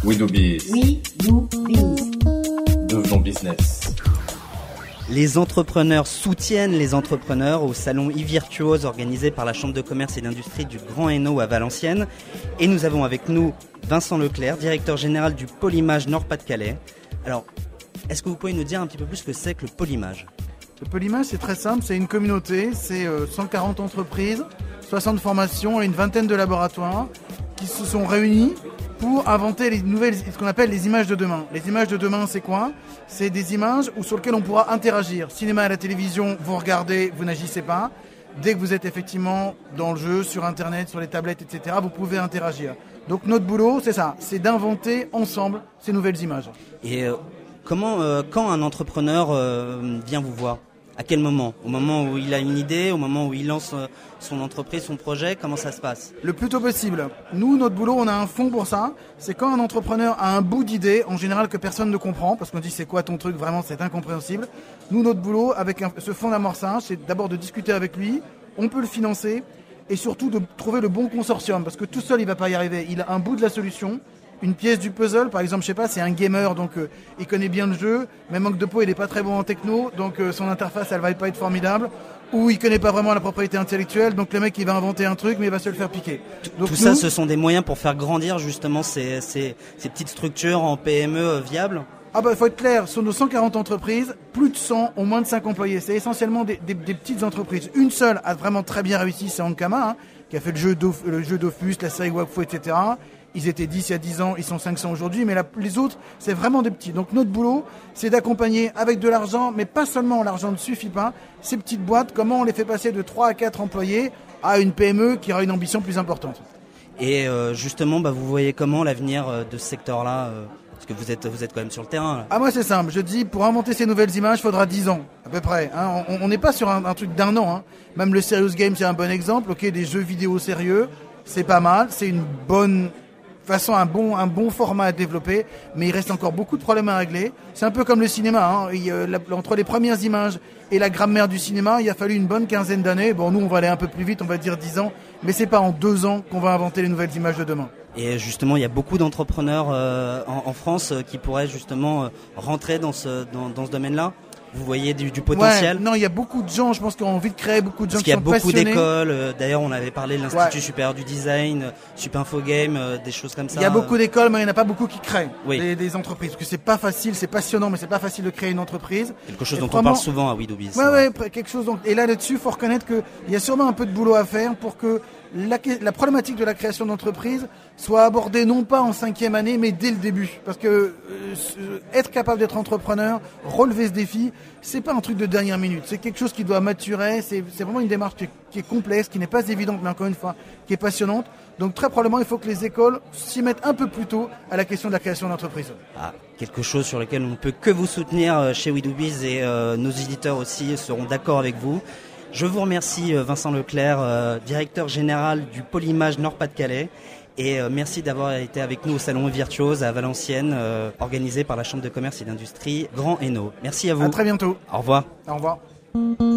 We do biz. We do biz. Devenons business. Les entrepreneurs soutiennent les entrepreneurs au salon e-Virtuose organisé par la Chambre de commerce et d'industrie du Grand Hainaut à Valenciennes. Et nous avons avec nous Vincent Leclerc, directeur général du Polymage Nord-Pas-de-Calais. Alors, est-ce que vous pouvez nous dire un petit peu plus ce que c'est que le Polymage ? Le Polymage, c'est très simple, c'est une communauté, c'est 140 entreprises, 60 formations et une vingtaine de laboratoires qui se sont réunis pour inventer les nouvelles, ce qu'on appelle les images de demain. Les images de demain, c'est quoi ? C'est des images sur lesquelles on pourra interagir. Cinéma à la télévision, vous regardez, vous n'agissez pas. Dès que vous êtes effectivement dans le jeu, sur Internet, sur les tablettes, etc., vous pouvez interagir. Donc notre boulot, c'est ça, c'est d'inventer ensemble ces nouvelles images. Et quand un entrepreneur vient vous voir ? À quel moment ? Au moment où il a une idée, au moment où il lance son entreprise, son projet, comment ça se passe ? Le plus tôt possible. Nous, notre boulot, on a un fond pour ça. C'est quand un entrepreneur a un bout d'idée, en général que personne ne comprend, parce qu'on dit c'est quoi ton truc, vraiment c'est incompréhensible. Nous, notre boulot, avec ce fonds d'amorçage, c'est d'abord de discuter avec lui, on peut le financer, et surtout de trouver le bon consortium, parce que tout seul, il va pas y arriver. Il a un bout de la solution. Une pièce du puzzle, par exemple, je sais pas, c'est un gamer, donc il connaît bien le jeu, mais manque de peau, il est pas très bon en techno, donc son interface, elle va pas être formidable, ou il connaît pas vraiment la propriété intellectuelle, donc le mec, il va inventer un truc, mais il va se le faire piquer. Donc, ça, ce sont des moyens pour faire grandir justement ces petites structures en PME viables ? Ah bah, il faut être clair, sur nos 140 entreprises, plus de 100 ont moins de 5 employés. C'est essentiellement des petites entreprises. Une seule a vraiment très bien réussi, c'est Ankama, qui a fait le jeu Dofus, la série Wakfu, etc. Ils étaient 10 il y a 10 ans, ils sont 500 aujourd'hui, mais les autres, c'est vraiment des petits. Donc notre boulot, c'est d'accompagner avec de l'argent, mais pas seulement, l'argent ne suffit pas, ces petites boîtes, comment on les fait passer de 3 à 4 employés à une PME qui aura une ambition plus importante. Et justement, vous voyez comment l'avenir de ce secteur-là parce que vous êtes quand même sur le terrain. Là. Ah, moi c'est simple, je dis, pour inventer ces nouvelles images, il faudra 10 ans, à peu près. Hein. On n'est pas sur un truc d'un an. Hein. Même le Serious Game, c'est un bon exemple. Ok, des jeux vidéo sérieux, c'est pas mal, c'est une bonne... De toute façon, un bon format à développer, mais il reste encore beaucoup de problèmes à régler. C'est un peu comme le cinéma, hein. Entre les premières images et la grammaire du cinéma, il a fallu une bonne quinzaine d'années. Bon, nous, on va aller un peu plus vite, on va dire 10 ans, mais c'est pas en 2 ans qu'on va inventer les nouvelles images de demain. Et justement, il y a beaucoup d'entrepreneurs en France qui pourraient justement rentrer dans ce domaine-là. Vous voyez du potentiel ? Ouais, non, il y a beaucoup de gens, je pense, qui ont envie de créer, beaucoup de gens qui sont passionnés. Parce qu'il y a beaucoup d'écoles, d'ailleurs on avait parlé de l'Institut supérieur du design, Supinfogame, des choses comme ça. Il y a beaucoup d'écoles, mais il n'y en a pas beaucoup qui créent des entreprises. Parce que c'est pas facile, c'est passionnant, mais c'est pas facile de créer une entreprise. Quelque chose dont on parle souvent à We Do Biz. Ouais, quelque chose. Et là-dessus, il faut reconnaître qu'il y a sûrement un peu de boulot à faire pour que la problématique de la création d'entreprise soit abordée non pas en 5e année, mais dès le début. Parce que être capable d'être entrepreneur, relever ce défi, c'est pas un truc de dernière minute. C'est quelque chose qui doit maturer. C'est vraiment une démarche qui est complexe, qui n'est pas évidente, mais encore une fois, qui est passionnante. Donc très probablement, il faut que les écoles s'y mettent un peu plus tôt à la question de la création d'entreprise. Quelque chose sur lequel on ne peut que vous soutenir chez We Do Biz et nos éditeurs aussi seront d'accord avec vous. Je vous remercie Vincent Leclerc, directeur général du Polymage Nord-Pas-de-Calais. Et merci d'avoir été avec nous au salon e-Virtuose à Valenciennes, organisé par la Chambre de commerce et d'industrie Grand Hainaut. Merci à vous. À très bientôt. Au revoir. Au revoir.